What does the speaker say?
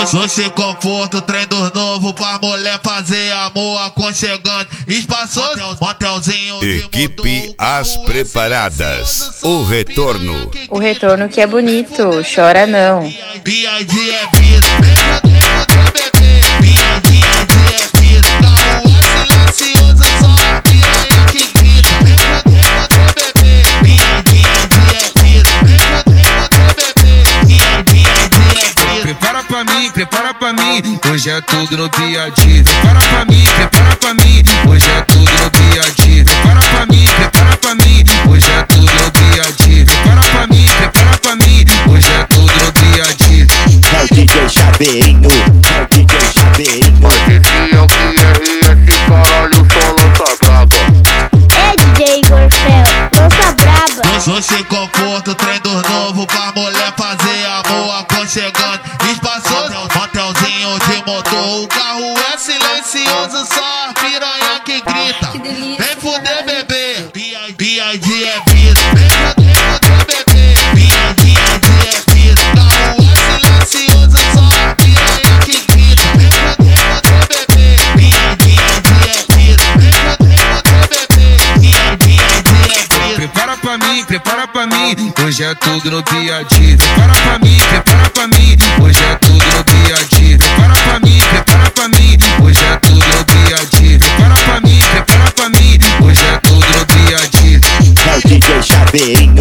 No se conforto, treino novo pra mulher fazer amor aconchegante, espaçoso, motelzinho de Equipe As Preparadas. O retorno. O retorno que é bonito, chora não. B.I.G. é vida, B.I.G. é vida, carro é silencioso, só a piranha que grita. B.I.G. é vida, B.I.G. é vida. Prepara pra mim, hoje é tudo no B.I.G. Prepara pra mim, hoje é tudo no B.I.G. Prepara pra mim, hoje é tudo no B.I.G. Prepara pra mim, hoje é tudo no B.I.G. É o DJ Chaveirinho, é o DJ Chaveirinho. Mas esse é o que é esse caralho, só lança braba. É DJ Gorfel, lança braba. No se conforto, treino novo pra mulher fazer amor aconchegante, espaçoso, motelzinho de motor, o carro é silencioso, só a piranha que grita. Vem fuder, bebê, B.I.G. é vida, vem fuder, bebê, B.I.G. é vida, carro é silencioso, só a piranha que grita. Vem fuder, bebê, B.I.G. é vida, vem fuder, bebê, B.I.G. é vida. Prepara pra mim, hoje é tudo no B.I.G. Prepara pra mim, hoje é tudo no B.I.G. Prepara pra mim, hoje é tudo no B.I.G. Prepara pra mim, hoje é tudo no B.I.G. É o DJ Chaveirinho.